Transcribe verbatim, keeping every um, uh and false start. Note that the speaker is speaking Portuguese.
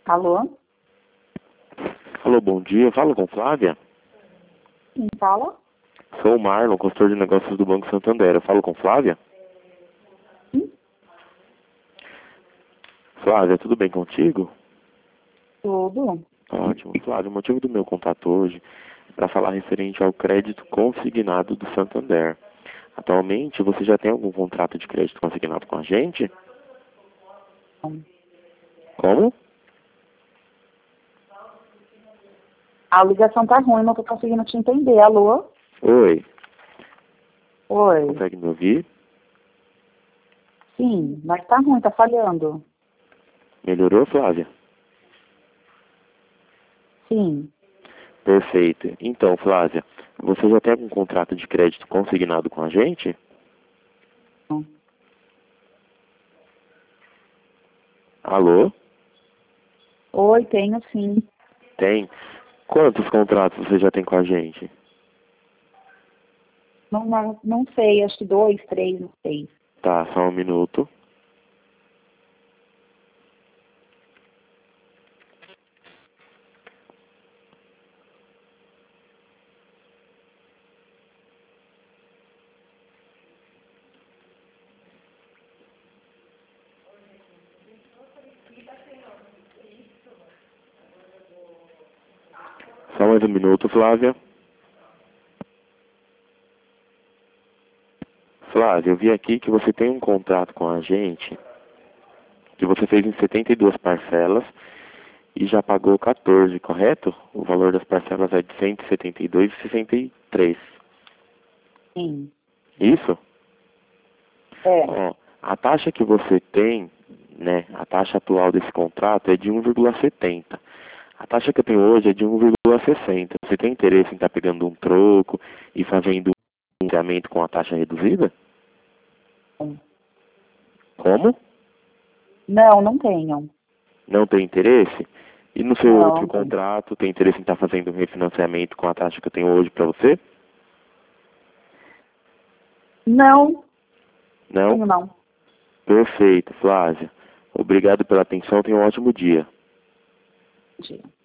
Alô? Alô, bom dia. Fala com Flávia? Quem fala? Sou o Marlon, consultor de negócios do Banco Santander. Eu falo com Flávia? Sim. Flávia, tudo bem contigo? Tudo. Ótimo. Flávia, o motivo do meu contato hoje é para falar referente ao crédito consignado do Santander. Atualmente, você já tem algum contrato de crédito consignado com a gente? Não. Como? A ligação tá ruim, não tô conseguindo te entender. Alô? Oi. Oi. Consegue me ouvir? Sim, mas tá ruim, tá falhando. Melhorou, Flávia? Sim. Perfeito. Então, Flávia, você já tem algum contrato de crédito consignado com a gente? Não. Alô? Oi, tenho sim. Tem. Quantos contratos você já tem com a gente? Não, não, não sei, acho que dois, três, não sei. Tá, só um minuto. Só mais um minuto, Flávia. Flávia, eu vi aqui que você tem um contrato com a gente, que você fez em setenta e duas parcelas e já pagou quatorze, correto? O valor das parcelas é de cento e setenta e dois reais e sessenta e três centavos. Sim. Isso? É. Ó, a taxa que você tem, né, a taxa atual desse contrato é de um vírgula setenta. A taxa que eu tenho hoje é de um vírgula sessenta. Você tem interesse em estar pegando um troco e fazendo um pagamento com a taxa reduzida? Não, Como? não, não tenho. Não tem interesse? E no seu Não, outro não tenho. contrato, tem interesse em estar fazendo um refinanciamento com a taxa que eu tenho hoje para você? Não, Não? tenho não. Perfeito, Flávia. Obrigado pela atenção, tenha um ótimo dia. Dia.